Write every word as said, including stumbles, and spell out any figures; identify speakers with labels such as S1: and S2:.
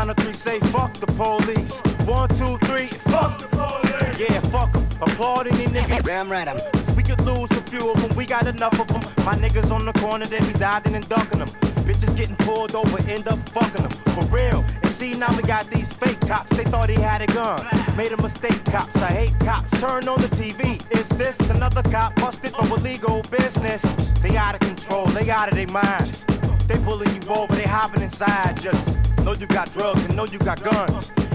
S1: count of three, say fuck the police. One, two, three, fuck the police. Yeah, fuck them. Applaud any nigga.
S2: Damn right, I'm.
S1: We could lose a few of them, we got enough of them. My niggas on the corner, they be dodging and ducking them. Bitches getting pulled over, end up fucking them. For real. And see, now we got these fake cops. They thought he had a gun. Made a mistake, cops. I hate cops. Turn on the T V. Is this another cop busted for illegal business? They out of control, they out of their minds. They pulling you over, they hopping inside. Just know you got drugs and know you got guns.